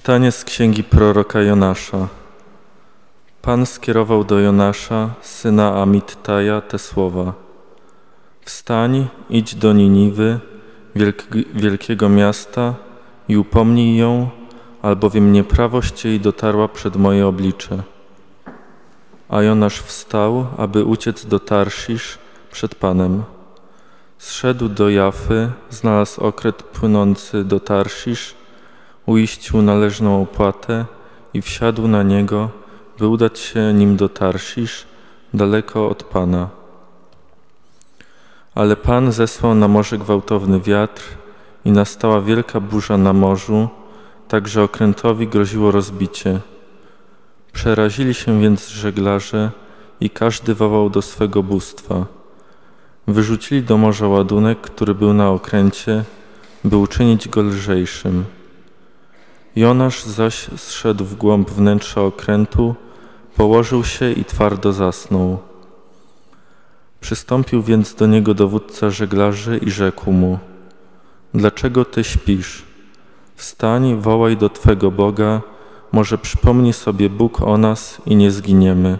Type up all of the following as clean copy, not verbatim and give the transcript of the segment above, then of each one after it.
Czytanie z księgi proroka Jonasza. Pan skierował do Jonasza, syna Amittaja, te słowa. Wstań, idź do Niniwy, wielkiego miasta i upomnij ją, albowiem nieprawość jej dotarła przed moje oblicze. A Jonasz wstał, aby uciec do Tarsisz przed Panem. Zszedł do Jafy, znalazł okręt płynący do Tarsisz, uiścił należną opłatę i wsiadł na niego, by udać się nim do Tarsisz, daleko od Pana. Ale Pan zesłał na morze gwałtowny wiatr i nastała wielka burza na morzu, tak że okrętowi groziło rozbicie. Przerazili się więc żeglarze i każdy wołał do swego bóstwa. Wyrzucili do morza ładunek, który był na okręcie, by uczynić go lżejszym. Jonasz zaś zszedł w głąb wnętrza okrętu, położył się i twardo zasnął. Przystąpił więc do niego dowódca żeglarzy i rzekł mu: Dlaczego ty śpisz? Wstań, wołaj do Twego Boga, może przypomni sobie Bóg o nas i nie zginiemy.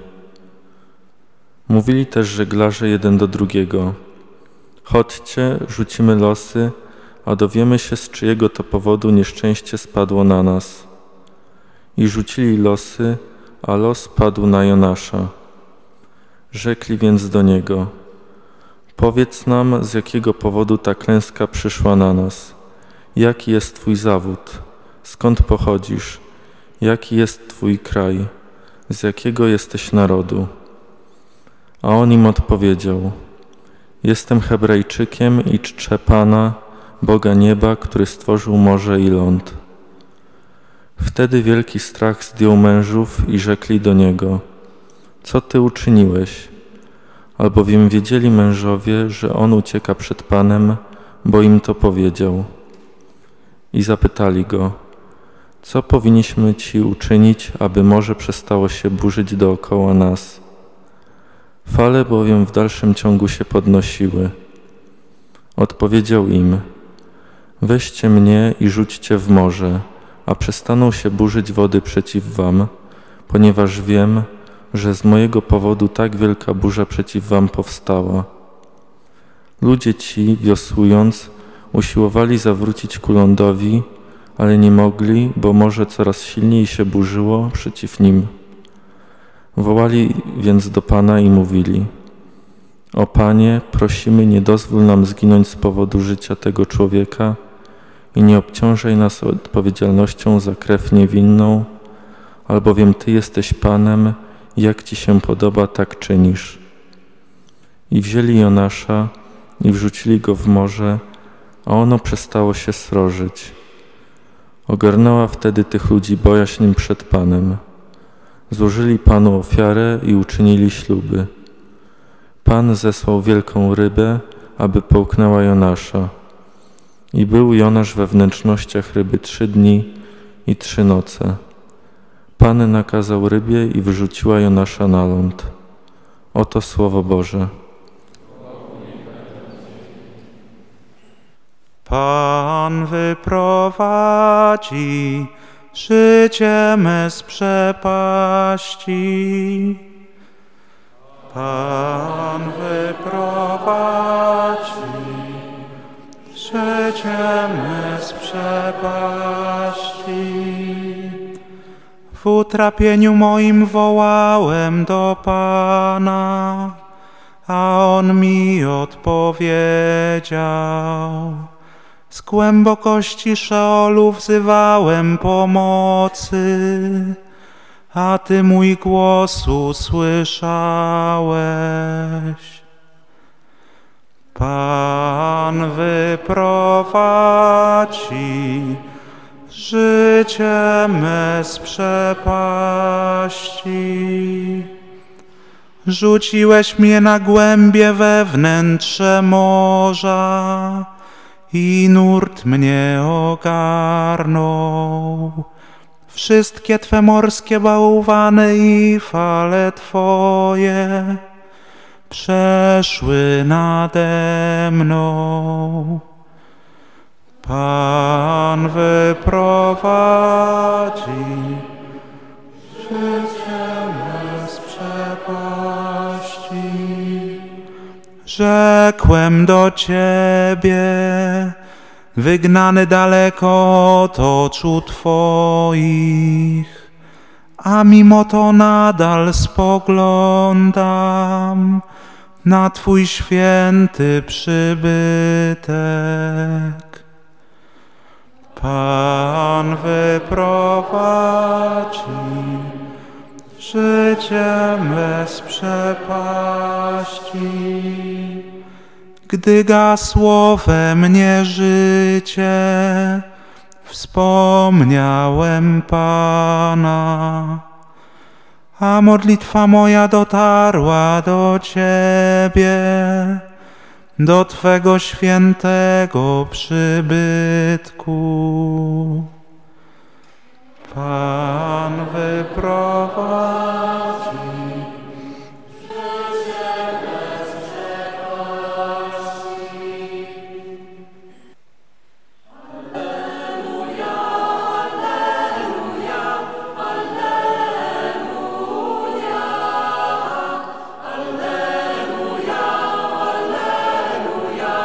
Mówili też żeglarze jeden do drugiego: Chodźcie, rzucimy losy, a dowiemy się, z czyjego to powodu nieszczęście spadło na nas. I rzucili losy, a los padł na Jonasza. Rzekli więc do niego: Powiedz nam, z jakiego powodu ta klęska przyszła na nas. Jaki jest Twój zawód? Skąd pochodzisz? Jaki jest Twój kraj? Z jakiego jesteś narodu? A on im odpowiedział: Jestem Hebrajczykiem i czczę Pana, Boga nieba, który stworzył morze i ląd. Wtedy wielki strach zdjął mężów i rzekli do niego: Co ty uczyniłeś? Albowiem wiedzieli mężowie, że on ucieka przed Panem, bo im to powiedział. I zapytali go: Co powinniśmy ci uczynić, aby morze przestało się burzyć dookoła nas? Fale bowiem w dalszym ciągu się podnosiły. Odpowiedział im: Weźcie mnie i rzućcie w morze, a przestaną się burzyć wody przeciw wam, ponieważ wiem, że z mojego powodu tak wielka burza przeciw wam powstała. Ludzie ci, wiosłując, usiłowali zawrócić ku lądowi, ale nie mogli, bo morze coraz silniej się burzyło przeciw nim. Wołali więc do Pana i mówili: O Panie, prosimy, nie dozwól nam zginąć z powodu życia tego człowieka i nie obciążaj nas odpowiedzialnością za krew niewinną, albowiem Ty jesteś Panem, jak Ci się podoba, tak czynisz. I wzięli Jonasza i wrzucili go w morze, a ono przestało się srożyć. Ogarnęła wtedy tych ludzi bojaźń przed Panem. Złożyli Panu ofiarę i uczynili śluby. Pan zesłał wielką rybę, aby połknęła Jonasza. I był Jonasz we wnętrznościach ryby 3 dni i 3 noce. Pan nakazał rybie i wyrzuciła Jonasza na ląd. Oto Słowo Boże. Pan wyprowadzi życie me z przepaści. Pan wyprowadzi życie me z przepaści. W utrapieniu moim wołałem do Pana, a On mi odpowiedział. Z głębokości Szeolu wzywałem pomocy, a Ty mój głos usłyszałeś. Pan wyprowadzi życie me z przepaści. Rzuciłeś mnie na głębie we wnętrze morza i nurt mnie ogarnął. Wszystkie Twe morskie bałwany i fale Twoje przeszły nade mną. Pan wyprowadzi życie me z przepaści. Rzekłem do Ciebie, wygnany daleko od oczu Twoich, a mimo to nadal spoglądam na Twój święty przybytek. Pan wyprowadzi życie me z przepaści. Gdy gasło we mnie życie, wspomniałem Pana, a modlitwa moja dotarła do Ciebie, do Twego świętego przybytku. Pan wyprowadzi życie bez przepaści. Alleluja, alleluja, alleluja, alleluja, alleluja,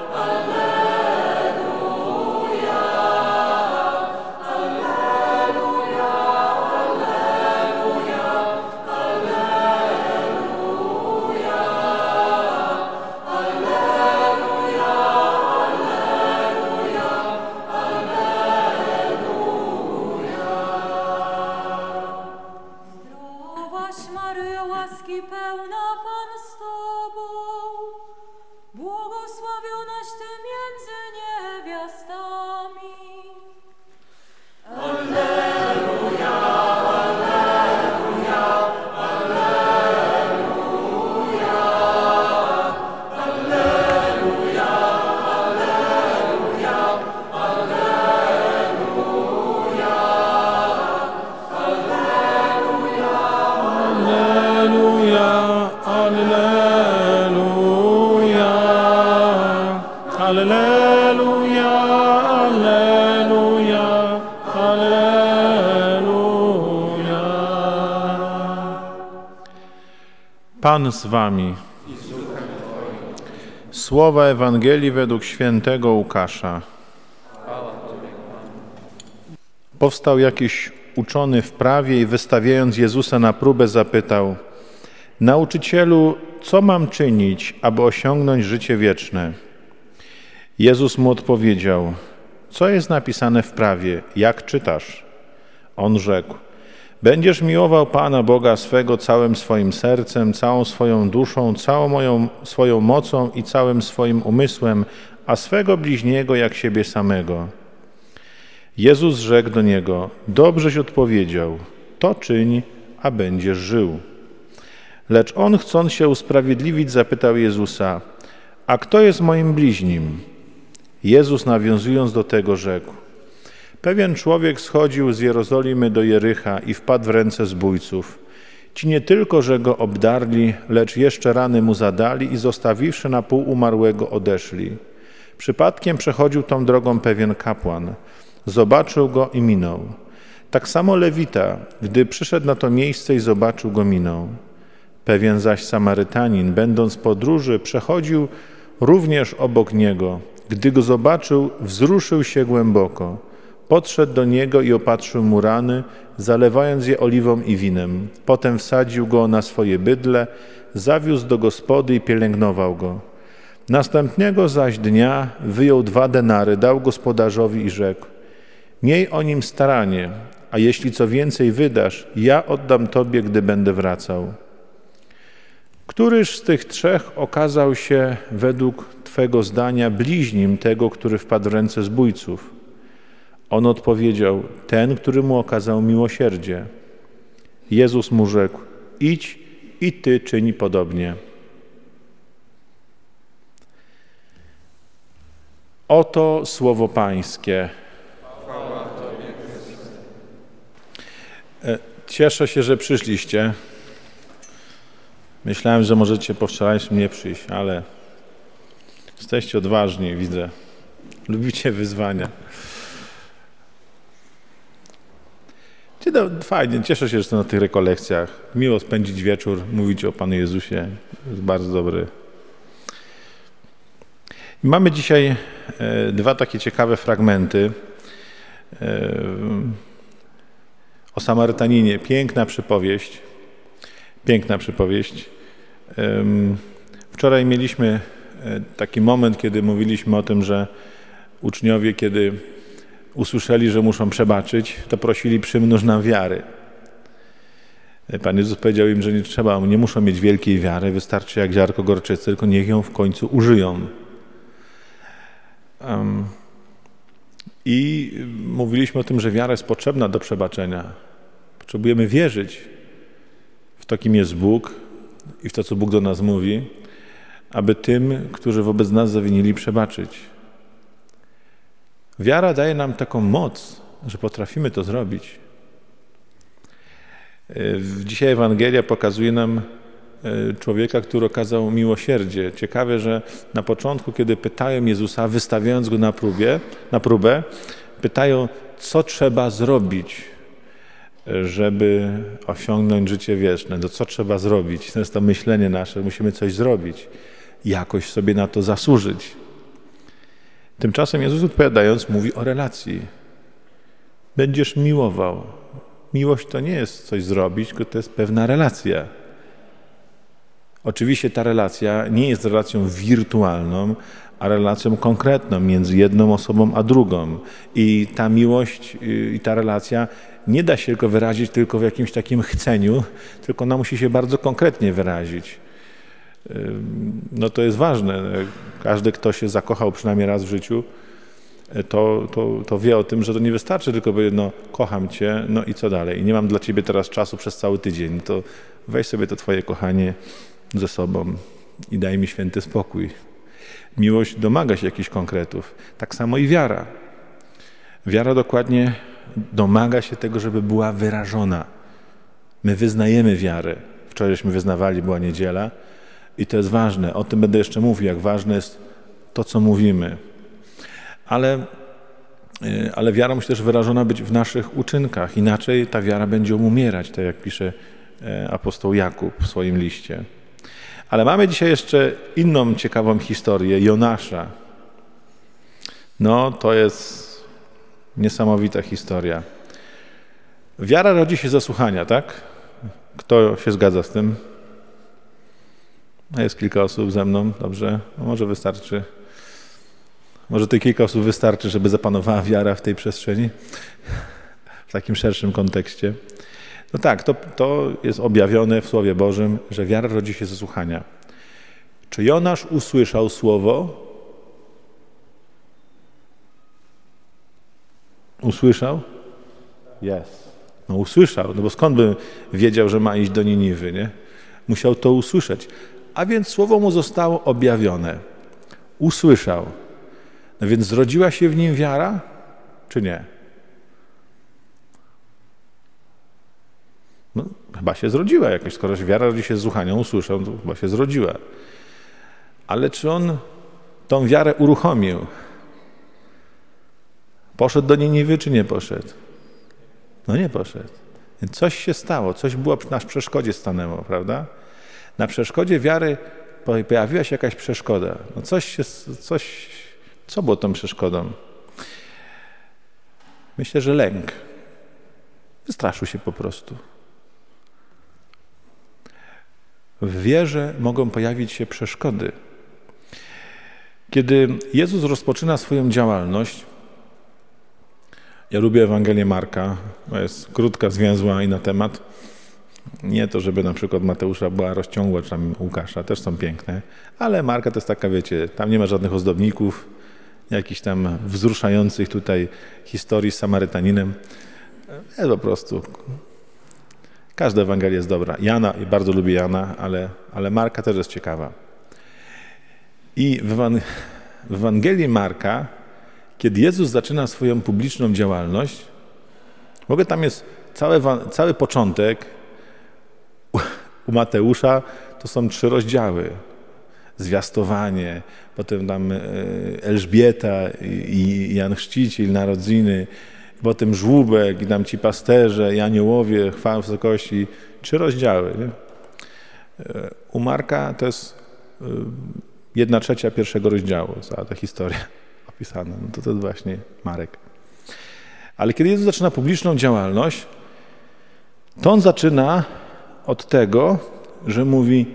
Zdrowaś Maryjo, łaski pełna, Pan z Tobą, błogosławionaś Ty między niewiastami. Alleluja, alleluja, alleluja, alleluja, alleluja, Alleluja, alleluja, alleluja. Pan z wami. Słowa Ewangelii według świętego Łukasza. Powstał jakiś uczony w prawie i wystawiając Jezusa na próbę zapytał: Nauczycielu, co mam czynić, aby osiągnąć życie wieczne? Jezus mu odpowiedział: Co jest napisane w prawie? Jak czytasz? On rzekł: Będziesz miłował Pana Boga swego całym swoim sercem, całą swoją duszą, całą swoją mocą i całym swoim umysłem, a swego bliźniego jak siebie samego. Jezus rzekł do niego: Dobrześ odpowiedział, to czyń, a będziesz żył. Lecz on, chcąc się usprawiedliwić, zapytał Jezusa: A kto jest moim bliźnim? Jezus, nawiązując do tego, rzekł: Pewien człowiek schodził z Jerozolimy do Jericha i wpadł w ręce zbójców. Ci nie tylko, że go obdarli, lecz jeszcze rany mu zadali i zostawiwszy na pół umarłego, odeszli. Przypadkiem przechodził tą drogą pewien kapłan. Zobaczył go i minął. Tak samo Lewita, gdy przyszedł na to miejsce i zobaczył go, minął. Pewien zaś Samarytanin, będąc w podróży, przechodził również obok niego. Gdy go zobaczył, wzruszył się głęboko. Podszedł do niego i opatrzył mu rany, zalewając je oliwą i winem. Potem wsadził go na swoje bydlę, zawiózł do gospody i pielęgnował go. Następnego zaś dnia wyjął 2 denary, dał gospodarzowi i rzekł: Miej o nim staranie, a jeśli co więcej wydasz, ja oddam tobie, gdy będę wracał. Któryż z tych 3 okazał się według Twego zdania bliźnim tego, który wpadł w ręce zbójców? On odpowiedział: Ten, który mu okazał miłosierdzie. Jezus mu rzekł: Idź i ty czyń podobnie. Oto słowo Pańskie. Cieszę się, że przyszliście. Myślałem, że możecie po wczorajszym nie przyjść, ale jesteście odważni, widzę. Lubicie wyzwania. Fajnie, cieszę się, że to na tych rekolekcjach. Miło spędzić wieczór, mówić o Panu Jezusie. Jest bardzo dobry. Mamy dzisiaj dwa takie ciekawe fragmenty o Samarytaninie. Piękna przypowieść. Wczoraj mieliśmy taki moment, kiedy mówiliśmy o tym, że uczniowie, kiedy usłyszeli, że muszą przebaczyć, to prosili: przymnóż nam wiary. Pan Jezus powiedział im, że nie muszą mieć wielkiej wiary, wystarczy jak ziarnko gorczycy, tylko niech ją w końcu użyją. I mówiliśmy o tym, że wiara jest potrzebna do przebaczenia. Potrzebujemy wierzyć w to, kim jest Bóg i w to, co Bóg do nas mówi, aby tym, którzy wobec nas zawinili, przebaczyć. Wiara daje nam taką moc, że potrafimy to zrobić. Dzisiaj Ewangelia pokazuje nam człowieka, który okazał miłosierdzie. Ciekawe, że na początku, kiedy pytają Jezusa, wystawiając go na próbę, pytają, co trzeba zrobić, żeby osiągnąć życie wieczne. No co trzeba zrobić? To jest to myślenie nasze, musimy coś zrobić, jakoś sobie na to zasłużyć. Tymczasem Jezus, odpowiadając, mówi o relacji. Będziesz miłował. Miłość to nie jest coś zrobić, tylko to jest pewna relacja. Oczywiście ta relacja nie jest relacją wirtualną, a relacją konkretną między jedną osobą a drugą. I ta miłość i ta relacja nie da się tylko wyrazić tylko w jakimś takim chceniu, tylko ona musi się bardzo konkretnie wyrazić. No to jest ważne. Każdy, kto się zakochał przynajmniej raz w życiu, to wie o tym, że to nie wystarczy tylko powiedzieć: no kocham cię, no i co dalej? I nie mam dla ciebie teraz czasu przez cały tydzień. To weź sobie to twoje kochanie ze sobą i daj mi święty spokój. Miłość domaga się jakichś konkretów. Tak samo i wiara. Wiara dokładnie domaga się tego, żeby była wyrażona. My wyznajemy wiarę. Wczorajśmy wyznawali, była niedziela i to jest ważne. O tym będę jeszcze mówił, jak ważne jest to, co mówimy. Ale wiara musi też wyrażona być w naszych uczynkach. Inaczej ta wiara będzie umierać, tak jak pisze apostoł Jakub w swoim liście. Ale mamy dzisiaj jeszcze inną ciekawą historię Jonasza. No, to jest niesamowita historia. Wiara rodzi się ze słuchania, tak? Kto się zgadza z tym? Jest kilka osób ze mną, dobrze? No może wystarczy. Może te kilka osób wystarczy, żeby zapanowała wiara w tej przestrzeni? W takim szerszym kontekście. No tak, to jest objawione w Słowie Bożym, że wiara rodzi się ze słuchania. Czy Jonasz usłyszał słowo? Usłyszał? Jest. No usłyszał, no bo skąd by wiedział, że ma iść do Niniwy, nie? Musiał to usłyszeć. A więc słowo mu zostało objawione. Usłyszał. No więc zrodziła się w nim wiara, czy nie? No, chyba się zrodziła jakoś, skoro wiara rodzi się z słuchania, usłyszał, to chyba się zrodziła. Ale czy on tą wiarę uruchomił? Poszedł do Niniwy, czy nie poszedł? No nie poszedł. Więc coś się stało, coś było na przeszkodzie stanęło, prawda? Na przeszkodzie wiary pojawiła się jakaś przeszkoda. No co było tą przeszkodą? Myślę, że lęk. Wystraszył się po prostu. W wierze mogą pojawić się przeszkody. Kiedy Jezus rozpoczyna swoją działalność, ja lubię Ewangelię Marka, jest krótka, zwięzła i na temat. Nie to, żeby na przykład Mateusza była rozciągła, czy tam Łukasza, też są piękne, ale Marka to jest taka, wiecie, tam nie ma żadnych ozdobników, jakichś tam wzruszających tutaj historii z Samarytaninem. Jest po prostu. Każda Ewangelia jest dobra. Jana, bardzo lubię Jana, ale Marka też jest ciekawa. I w Ewangelii Marka, kiedy Jezus zaczyna swoją publiczną działalność, w ogóle tam jest cały początek. U Mateusza to są 3 rozdziały. zwiastowanie, potem tam Elżbieta i Jan Chrzciciel, narodziny, potem żłóbek i tam ci pasterze i aniołowie, chwała wysokości. 3 rozdziały. Nie? U Marka to jest 1/3 pierwszego rozdziału, cała ta historia opisana. No to jest właśnie Marek. Ale kiedy Jezus zaczyna publiczną działalność, to On zaczyna od tego, że mówi: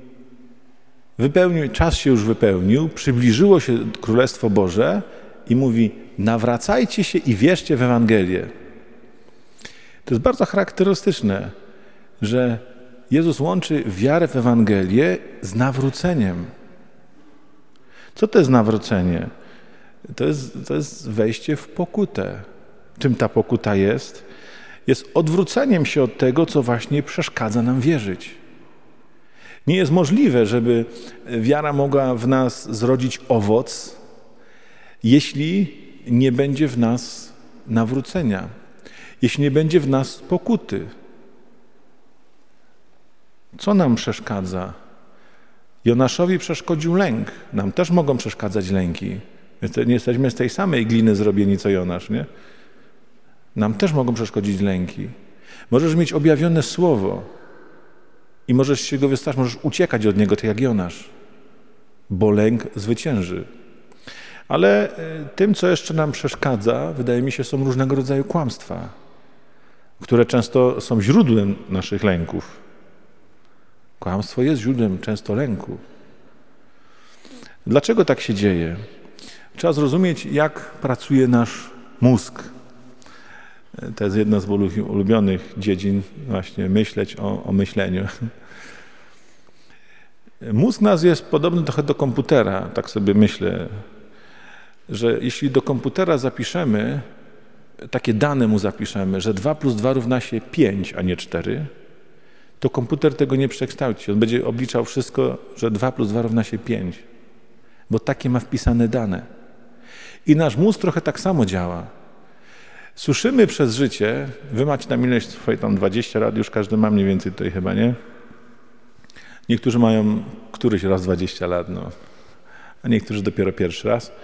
czas się już wypełnił, przybliżyło się Królestwo Boże i mówi: nawracajcie się i wierzcie w Ewangelię. To jest bardzo charakterystyczne, że Jezus łączy wiarę w Ewangelię z nawróceniem. Co to jest nawrócenie? To jest wejście w pokutę. Czym ta pokuta jest? Jest odwróceniem się od tego, co właśnie przeszkadza nam wierzyć. Nie jest możliwe, żeby wiara mogła w nas zrodzić owoc, jeśli nie będzie w nas nawrócenia, jeśli nie będzie w nas pokuty. Co nam przeszkadza? Jonaszowi przeszkodził lęk. Nam też mogą przeszkadzać lęki. Nie jesteśmy z tej samej gliny zrobieni, co Jonasz, nie? Nam też mogą przeszkodzić lęki. Możesz mieć objawione słowo i możesz się go wystraszyć, możesz uciekać od niego, tak jak Jonasz, bo lęk zwycięży. Ale tym, co jeszcze nam przeszkadza, wydaje mi się, są różnego rodzaju kłamstwa, które często są źródłem naszych lęków. Kłamstwo jest źródłem często lęku. Dlaczego tak się dzieje? Trzeba zrozumieć, jak pracuje nasz mózg. To jest jedna z ulubionych dziedzin, właśnie myśleć o myśleniu. Mózg nas jest podobny trochę do komputera, tak sobie myślę, że jeśli do komputera zapiszemy, takie dane mu zapiszemy, że 2 + 2 równa się 5, a nie 4, to komputer tego nie przekształci. On będzie obliczał wszystko, że 2 + 2 równa się 5, bo takie ma wpisane dane. I nasz mózg trochę tak samo działa. Słyszymy przez życie, wy macie tam ileś swoje tam 20 lat, już każdy ma mniej więcej tutaj chyba, nie? Niektórzy mają któryś raz 20 lat, no, a niektórzy dopiero pierwszy raz.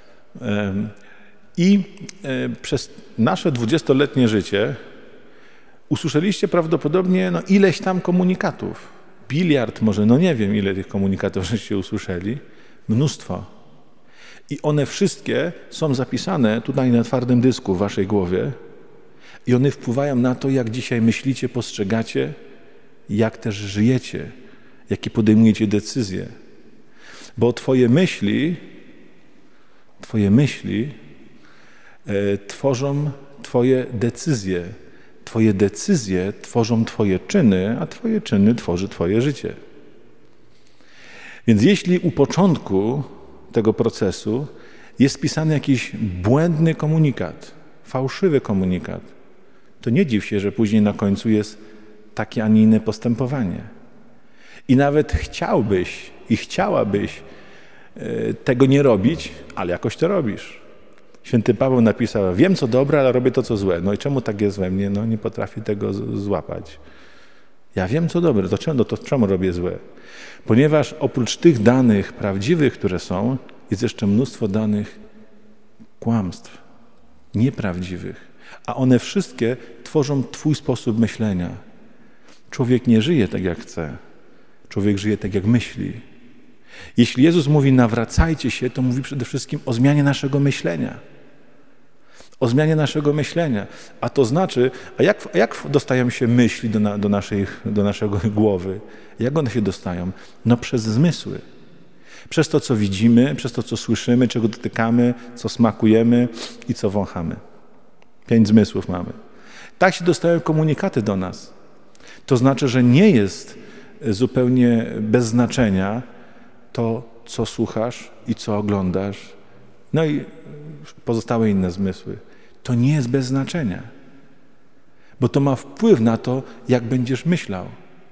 I przez nasze 20-letnie życie usłyszeliście prawdopodobnie ileś tam komunikatów. Biliard może, nie wiem ile tych komunikatów żeście usłyszeli. Mnóstwo. I one wszystkie są zapisane tutaj na twardym dysku w waszej głowie i one wpływają na to, jak dzisiaj myślicie, postrzegacie, jak też żyjecie, jakie podejmujecie decyzje. Bo twoje myśli tworzą twoje decyzje. Twoje decyzje tworzą twoje czyny, a twoje czyny tworzy twoje życie. Więc jeśli u początku tego procesu jest pisany jakiś błędny komunikat, fałszywy komunikat, to nie dziw się, że później na końcu jest takie, a nie inne postępowanie. I nawet chciałbyś i chciałabyś tego nie robić, ale jakoś to robisz. Święty Paweł napisał: wiem co dobre, ale robię to co złe. No i czemu tak jest we mnie? Nie potrafię tego złapać. Ja wiem co dobre, to czemu robię złe? Ponieważ oprócz tych danych prawdziwych, które są, jest jeszcze mnóstwo danych kłamstw, nieprawdziwych. A one wszystkie tworzą twój sposób myślenia. Człowiek nie żyje tak jak chce. Człowiek żyje tak jak myśli. Jeśli Jezus mówi nawracajcie się, to mówi przede wszystkim o zmianie naszego myślenia. O zmianie naszego myślenia. A to znaczy, jak dostają się myśli do naszego głowy? Jak one się dostają? Przez zmysły. Przez to, co widzimy, przez to, co słyszymy, czego dotykamy, co smakujemy i co wąchamy. 5 zmysłów mamy. Tak się dostają komunikaty do nas. To znaczy, że nie jest zupełnie bez znaczenia to, co słuchasz i co oglądasz, i pozostałe inne zmysły. To nie jest bez znaczenia, bo to ma wpływ na to, jak będziesz myślał.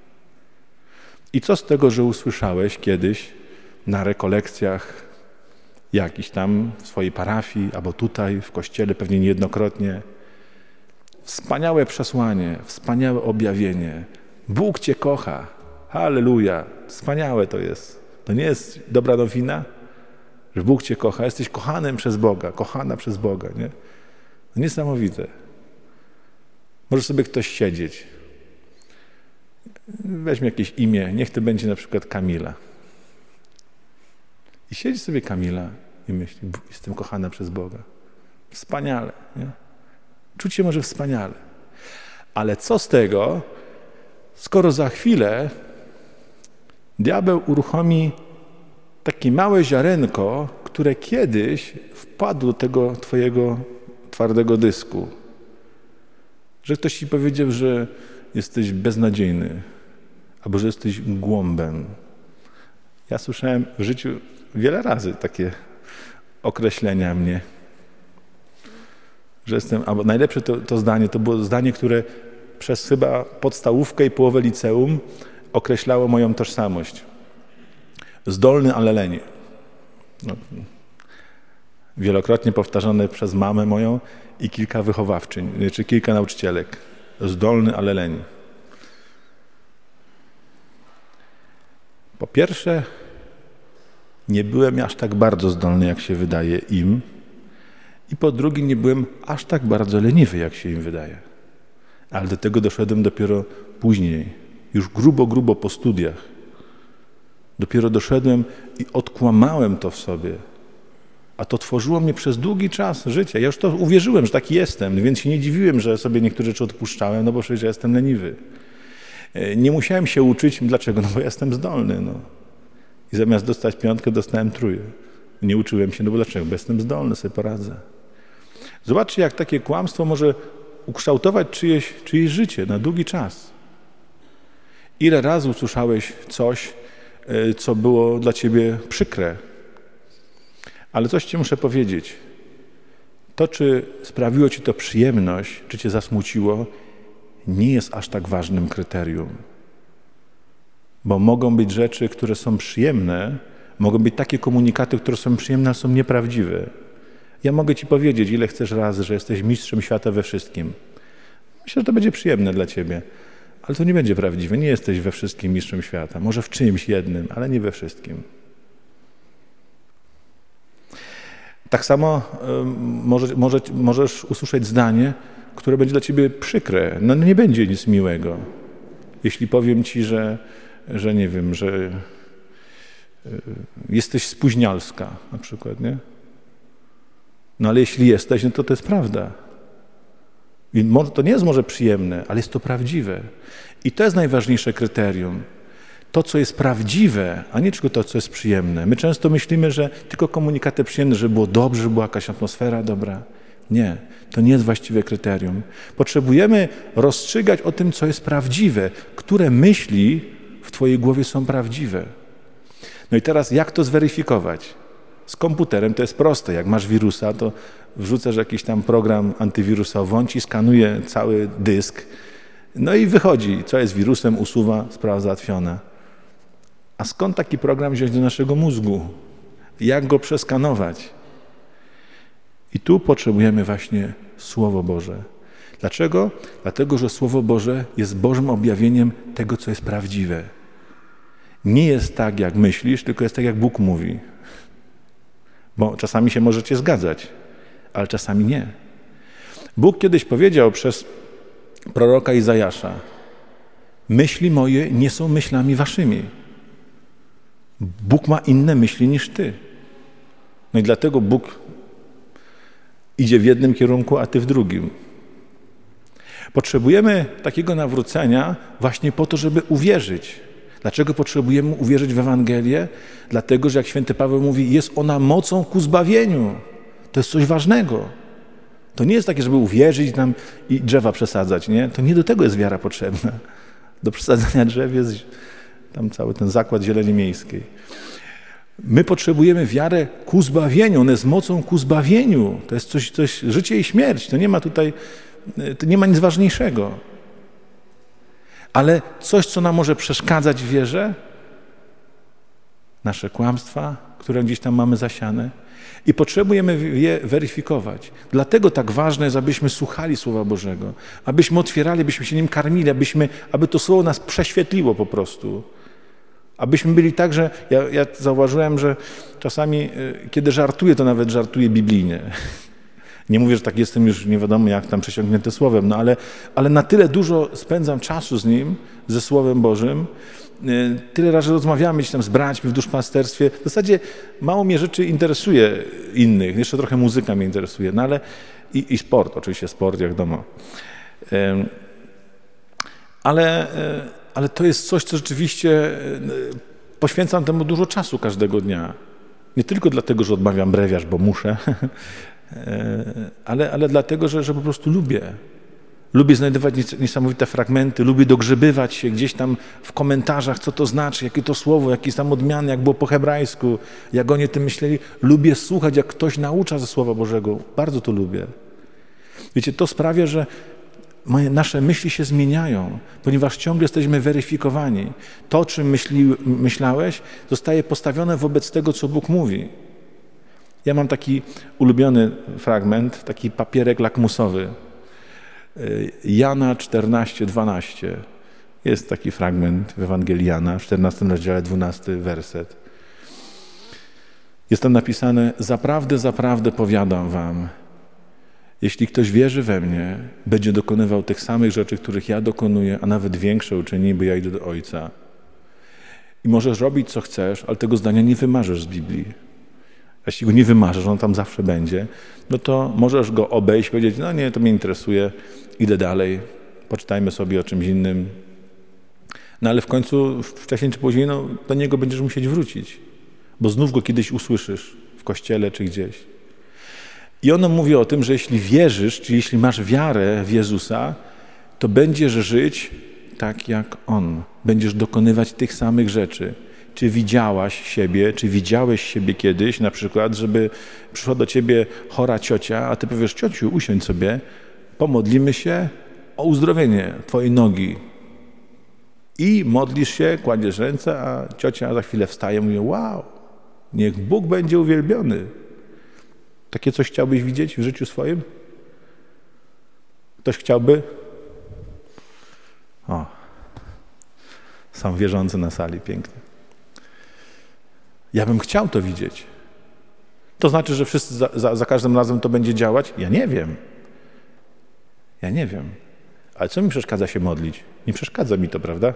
I co z tego, że usłyszałeś kiedyś na rekolekcjach jakiś tam w swojej parafii, albo tutaj w kościele, pewnie niejednokrotnie, wspaniałe przesłanie, wspaniałe objawienie. Bóg cię kocha. Halleluja. Wspaniałe to jest. To nie jest dobra nowina, że Bóg cię kocha. Jesteś kochanym przez Boga, kochana przez Boga. Nie? To niesamowite. Może sobie ktoś siedzieć. Weźmie jakieś imię, niech to będzie na przykład Kamila. I siedzi sobie Kamila i myśli, jestem kochana przez Boga. Wspaniale. Nie? Czuć się może wspaniale. Ale co z tego, skoro za chwilę diabeł uruchomi takie małe ziarenko, które kiedyś wpadło do tego twojego twardego dysku. Że ktoś ci powiedział, że jesteś beznadziejny, albo że jesteś głąbem. Ja słyszałem w życiu wiele razy takie określenia mnie, że jestem, albo najlepsze to zdanie, to było zdanie, które przez chyba podstawówkę i połowę liceum określało moją tożsamość. Zdolny, ale leni. No, wielokrotnie powtarzane przez mamę moją i kilka wychowawczyń, czy kilka nauczycielek. Zdolny, ale leni. Po pierwsze, nie byłem aż tak bardzo zdolny, jak się wydaje im. I po drugie, nie byłem aż tak bardzo leniwy, jak się im wydaje. Ale do tego doszedłem dopiero później, już grubo po studiach. Dopiero doszedłem i odkłamałem to w sobie. A to tworzyło mnie przez długi czas życia. Ja już to uwierzyłem, że taki jestem, więc się nie dziwiłem, że sobie niektóre rzeczy odpuszczałem, no bo przecież ja jestem leniwy. Nie musiałem się uczyć. Dlaczego? No bo ja jestem zdolny. No. I zamiast dostać 5, dostałem 3. Nie uczyłem się, no bo dlaczego? Bo jestem zdolny, sobie poradzę. Zobaczcie, jak takie kłamstwo może ukształtować czyjeś życie na długi czas. Ile razy usłyszałeś coś, co było dla ciebie przykre. Ale coś ci muszę powiedzieć. To, czy sprawiło ci to przyjemność, czy cię zasmuciło, nie jest aż tak ważnym kryterium. Bo mogą być rzeczy, które są przyjemne, mogą być takie komunikaty, które są przyjemne, ale są nieprawdziwe. Ja mogę ci powiedzieć, ile chcesz razy, że jesteś mistrzem świata we wszystkim. Myślę, że to będzie przyjemne dla ciebie. Ale to nie będzie prawdziwe. Nie jesteś we wszystkim mistrzem świata. Może w czymś jednym, ale nie we wszystkim. Tak samo możesz usłyszeć zdanie, które będzie dla ciebie przykre. No nie będzie nic miłego. Jeśli powiem ci, że nie wiem, że jesteś spóźnialska na przykład, nie? No ale jeśli jesteś, no to jest prawda. I to nie jest może przyjemne, ale jest to prawdziwe. I to jest najważniejsze kryterium. To, co jest prawdziwe, a nie tylko to, co jest przyjemne. My często myślimy, że tylko komunikaty przyjemne, żeby było dobrze, żeby była jakaś atmosfera dobra. Nie, to nie jest właściwe kryterium. Potrzebujemy rozstrzygać o tym, co jest prawdziwe, które myśli w twojej głowie są prawdziwe. No i teraz jak to zweryfikować? Z komputerem to jest proste. Jak masz wirusa, to wrzucasz jakiś tam program antywirusowy, on ci skanuje cały dysk, no i wychodzi, co jest wirusem, usuwa, sprawa załatwiona. A skąd taki program wziąć do naszego mózgu? Jak go przeskanować? I tu potrzebujemy właśnie Słowo Boże. Dlaczego? Dlatego, że Słowo Boże jest Bożym objawieniem tego, co jest prawdziwe. Nie jest tak, jak myślisz, tylko jest tak, jak Bóg mówi. Bo czasami się możecie zgadzać, ale czasami nie. Bóg kiedyś powiedział przez proroka Izajasza: myśli moje nie są myślami waszymi. Bóg ma inne myśli niż ty. No i dlatego Bóg idzie w jednym kierunku, a ty w drugim. Potrzebujemy takiego nawrócenia właśnie po to, żeby uwierzyć. Dlaczego potrzebujemy uwierzyć w Ewangelię? Dlatego, że jak święty Paweł mówi, jest ona mocą ku zbawieniu. To jest coś ważnego. To nie jest takie, żeby uwierzyć tam i drzewa przesadzać, nie? To nie do tego jest wiara potrzebna. Do przesadzania drzew jest tam cały ten zakład zieleni miejskiej. My potrzebujemy wiarę ku zbawieniu. Ona jest mocą ku zbawieniu. To jest coś życie i śmierć. To nie ma nic ważniejszego. Ale coś, co nam może przeszkadzać w wierze, nasze kłamstwa, które gdzieś tam mamy zasiane, i potrzebujemy je weryfikować. Dlatego tak ważne jest, abyśmy słuchali Słowa Bożego, abyśmy otwierali, abyśmy się nim karmili, aby to Słowo nas prześwietliło po prostu. Abyśmy byli tak, że ja zauważyłem, że czasami, kiedy żartuję, to nawet żartuję biblijnie. Nie mówię, że tak jestem już nie wiadomo jak tam przesiąknięty Słowem, no ale na tyle dużo spędzam czasu z Nim, ze Słowem Bożym, tyle razy rozmawiamy gdzieś tam z braćmi w duszpasterstwie. W zasadzie mało mnie rzeczy interesuje innych, jeszcze trochę muzyka mnie interesuje, no ale i sport, oczywiście sport, jak wiadomo. Ale to jest coś, co rzeczywiście poświęcam temu dużo czasu każdego dnia. Nie tylko dlatego, że odmawiam brewiarz, bo muszę, ale dlatego, że po prostu lubię. Lubię znajdować niesamowite fragmenty, lubię dogrzebywać się gdzieś tam w komentarzach, co to znaczy, jakie to słowo, jakie tam odmiany, jak było po hebrajsku, jak oni o tym myśleli. Lubię słuchać, jak ktoś naucza ze Słowa Bożego. Bardzo to lubię. Wiecie, to sprawia, że nasze myśli się zmieniają, ponieważ ciągle jesteśmy weryfikowani. To, o czym myślałeś, zostaje postawione wobec tego, co Bóg mówi. Ja mam taki ulubiony fragment, taki papierek lakmusowy. Jana 14:12. Jest taki fragment w Ewangelii Jana, w 14 rozdziale, 12 werset. Jest tam napisane: zaprawdę, zaprawdę powiadam wam, jeśli ktoś wierzy we mnie, będzie dokonywał tych samych rzeczy, których ja dokonuję, a nawet większe uczyni, bo ja idę do Ojca. I możesz robić, co chcesz, ale tego zdania nie wymarzysz z Biblii. A jeśli go nie wymarzysz, on tam zawsze będzie, no to możesz go obejść, powiedzieć, no nie, to mnie interesuje, idę dalej, poczytajmy sobie o czymś innym. No ale w końcu, wcześniej czy później, no, do niego będziesz musieć wrócić, bo znów go kiedyś usłyszysz w kościele czy gdzieś. I ono mówi o tym, że jeśli wierzysz, czyli jeśli masz wiarę w Jezusa, to będziesz żyć tak jak On. Będziesz dokonywać tych samych rzeczy. Czy widziałaś siebie, czy widziałeś siebie kiedyś, na przykład, żeby przyszła do ciebie chora ciocia, a ty powiesz, ciociu, usiądź sobie, pomodlimy się o uzdrowienie twojej nogi. I modlisz się, kładziesz ręce, a ciocia za chwilę wstaje i mówi, wow, niech Bóg będzie uwielbiony. Takie coś chciałbyś widzieć w życiu swoim? Ktoś chciałby? O, są wierzący na sali, pięknie. Ja bym chciał to widzieć. To znaczy, że wszyscy za każdym razem to będzie działać? Ja nie wiem. Ale co mi przeszkadza się modlić? Nie przeszkadza mi to, prawda?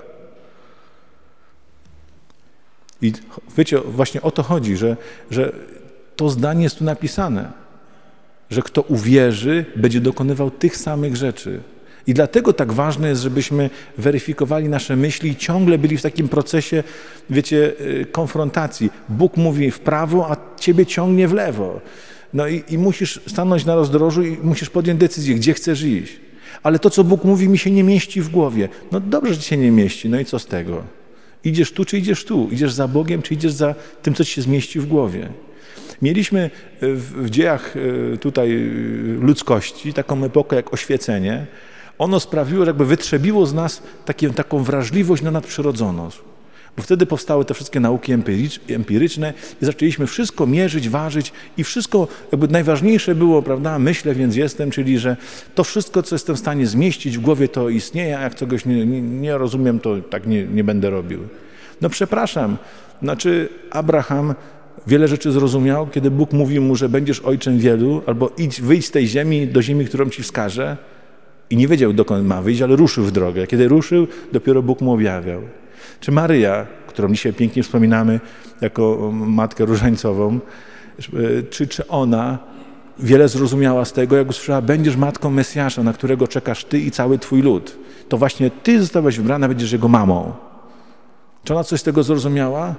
I wiecie, właśnie o to chodzi, że to zdanie jest tu napisane, że kto uwierzy, będzie dokonywał tych samych rzeczy. I dlatego tak ważne jest, żebyśmy weryfikowali nasze myśli i ciągle byli w takim procesie, wiecie, konfrontacji. Bóg mówi w prawo, a ciebie ciągnie w lewo. No i musisz stanąć na rozdrożu i musisz podjąć decyzję, gdzie chcesz iść. Ale to, co Bóg mówi, mi się nie mieści w głowie. No dobrze, że ci się nie mieści, no i co z tego? Idziesz tu, czy idziesz tu? Idziesz za Bogiem, czy idziesz za tym, co ci się zmieści w głowie? Mieliśmy w dziejach tutaj ludzkości taką epokę jak oświecenie. Ono sprawiło, że jakby wytrzebiło z nas taką wrażliwość na nadprzyrodzoność. Bo wtedy powstały te wszystkie nauki empiryczne i zaczęliśmy wszystko mierzyć, ważyć i wszystko jakby najważniejsze było, prawda, myślę, więc jestem, czyli że to wszystko, co jestem w stanie zmieścić w głowie, to istnieje, a jak czegoś nie rozumiem, to tak nie będę robił. No przepraszam, znaczy Abraham wiele rzeczy zrozumiał, kiedy Bóg mówił mu, że będziesz ojcem wielu, albo wyjdź z tej ziemi do ziemi, którą ci wskażę. I nie wiedział, dokąd ma wyjść, ale ruszył w drogę. Kiedy ruszył, dopiero Bóg mu objawiał. Czy Maryja, którą dzisiaj pięknie wspominamy jako matkę różańcową, czy ona wiele zrozumiała z tego, jak usłyszała, będziesz matką Mesjasza, na którego czekasz ty i cały twój lud. To właśnie ty zostałaś wybrana, będziesz jego mamą. Czy ona coś z tego zrozumiała?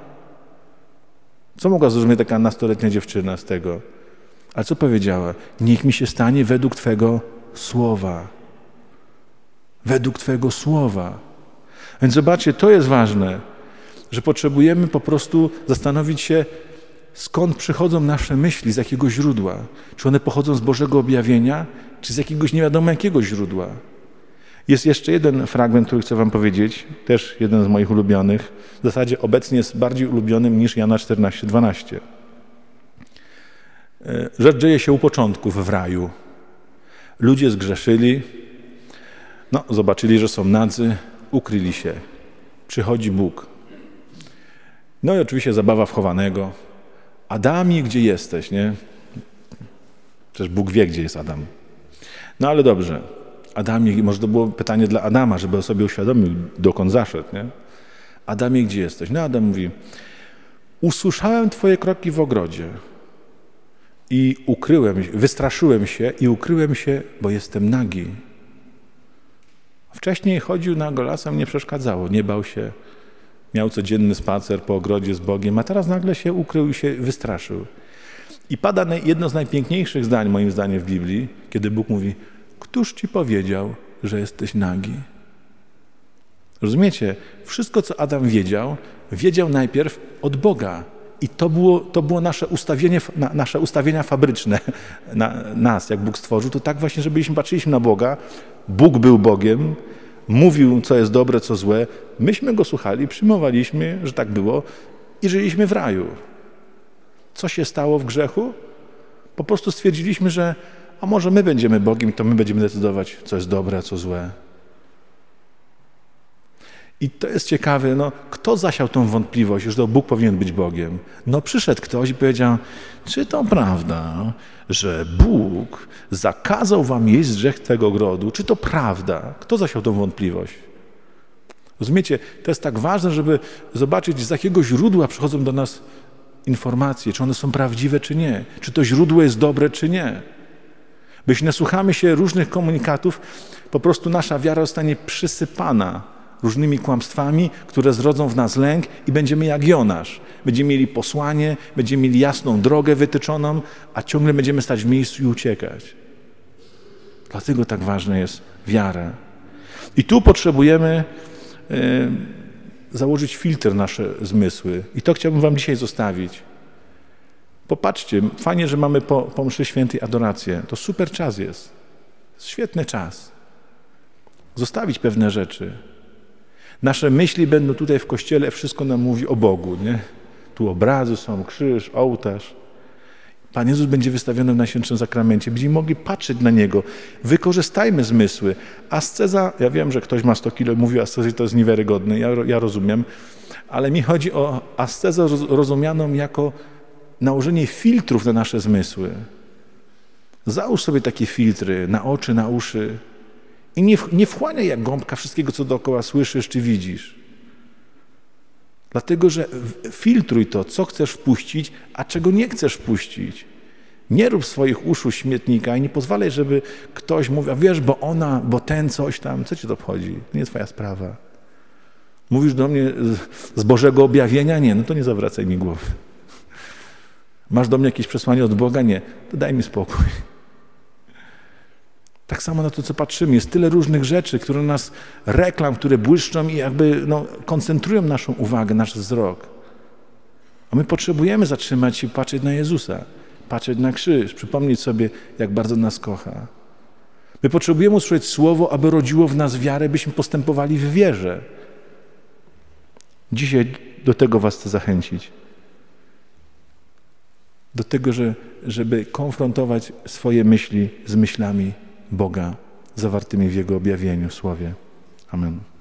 Co mogła zrozumieć taka nastoletnia dziewczyna z tego? Ale co powiedziała? Niech mi się stanie według twego słowa. Według twojego słowa. Więc zobaczcie, to jest ważne, że potrzebujemy po prostu zastanowić się, skąd przychodzą nasze myśli, z jakiego źródła. Czy one pochodzą z Bożego objawienia, czy z jakiegoś nie wiadomo jakiego źródła. Jest jeszcze jeden fragment, który chcę wam powiedzieć, też jeden z moich ulubionych. W zasadzie obecnie jest bardziej ulubionym niż Jana 14:12. Rzecz dzieje się u początków w raju. Ludzie zgrzeszyli, zobaczyli, że są nadzy, ukryli się. Przychodzi Bóg. No i oczywiście zabawa wchowanego. Adamie, gdzie jesteś, nie? Przecież Bóg wie, gdzie jest Adam. No ale dobrze. Adamie, może to było pytanie dla Adama, żeby on sobie uświadomił, dokąd zaszedł, nie? Adamie, gdzie jesteś? No Adam mówi, usłyszałem twoje kroki w ogrodzie i wystraszyłem się i ukryłem się, bo jestem nagi. Wcześniej chodził nago lasem, nie przeszkadzało, nie bał się, miał codzienny spacer po ogrodzie z Bogiem, a teraz nagle się ukrył i się wystraszył. I pada jedno z najpiękniejszych zdań, moim zdaniem, w Biblii, kiedy Bóg mówi, któż ci powiedział, że jesteś nagi? Rozumiecie? Wszystko, co Adam wiedział najpierw od Boga. I to było nasze ustawienia fabryczne, nas, jak Bóg stworzył. To tak właśnie, żebyśmy patrzyliśmy na Boga. Bóg był Bogiem, mówił, co jest dobre, co złe. Myśmy Go słuchali, przyjmowaliśmy, że tak było i żyliśmy w raju. Co się stało w grzechu? Po prostu stwierdziliśmy, że a może my będziemy Bogiem i to my będziemy decydować, co jest dobre, a co złe. I to jest ciekawe, kto zasiał tą wątpliwość, że to Bóg powinien być Bogiem? Przyszedł ktoś i powiedział, czy to prawda, że Bóg zakazał wam jeść z drzew tego ogrodu? Czy to prawda? Kto zasiał tą wątpliwość? Rozumiecie, to jest tak ważne, żeby zobaczyć, z jakiego źródła przychodzą do nas informacje, czy one są prawdziwe, czy nie. Czy to źródło jest dobre, czy nie. Bo jeśli nasłuchamy się różnych komunikatów, po prostu nasza wiara zostanie przysypana różnymi kłamstwami, które zrodzą w nas lęk i będziemy jak Jonasz. Będziemy mieli posłanie, będziemy mieli jasną drogę wytyczoną, a ciągle będziemy stać w miejscu i uciekać. Dlatego tak ważna jest wiara. I tu potrzebujemy założyć filtr nasze zmysły. I to chciałbym wam dzisiaj zostawić. Popatrzcie, fajnie, że mamy po mszy świętej adorację. To super czas jest. Świetny czas. Zostawić pewne rzeczy. Nasze myśli będą tutaj w Kościele, wszystko nam mówi o Bogu, nie? Tu obrazy są, krzyż, ołtarz. Pan Jezus będzie wystawiony w Najświętszym Sakramencie. Będziemy mogli patrzeć na Niego. Wykorzystajmy zmysły. Asceza, ja wiem, że ktoś ma 100 kilo i mówi o ascezie, to jest niewiarygodne, ja rozumiem, ale mi chodzi o ascezę rozumianą jako nałożenie filtrów na nasze zmysły. Załóż sobie takie filtry na oczy, na uszy i nie wchłaniaj jak gąbka wszystkiego, co dookoła słyszysz czy widzisz. Dlatego, że filtruj to, co chcesz wpuścić, a czego nie chcesz wpuścić. Nie rób swoich uszu śmietnika i nie pozwalaj, żeby ktoś mówił, a wiesz, bo ona, bo ten coś tam, co ci to obchodzi? To nie jest twoja sprawa. Mówisz do mnie z Bożego objawienia? Nie, to nie zawracaj mi głowy. Masz do mnie jakieś przesłanie od Boga? Nie, to daj mi spokój. Tak samo na to, co patrzymy. Jest tyle różnych rzeczy, które nas reklam, które błyszczą i jakby koncentrują naszą uwagę, nasz wzrok. A my potrzebujemy zatrzymać się i patrzeć na Jezusa, patrzeć na krzyż, przypomnieć sobie, jak bardzo nas kocha. My potrzebujemy usłyszeć Słowo, aby rodziło w nas wiarę, byśmy postępowali w wierze. Dzisiaj do tego was chcę zachęcić. Do tego, żeby konfrontować swoje myśli z myślami Boga zawartymi w Jego objawieniu, Słowie. Amen.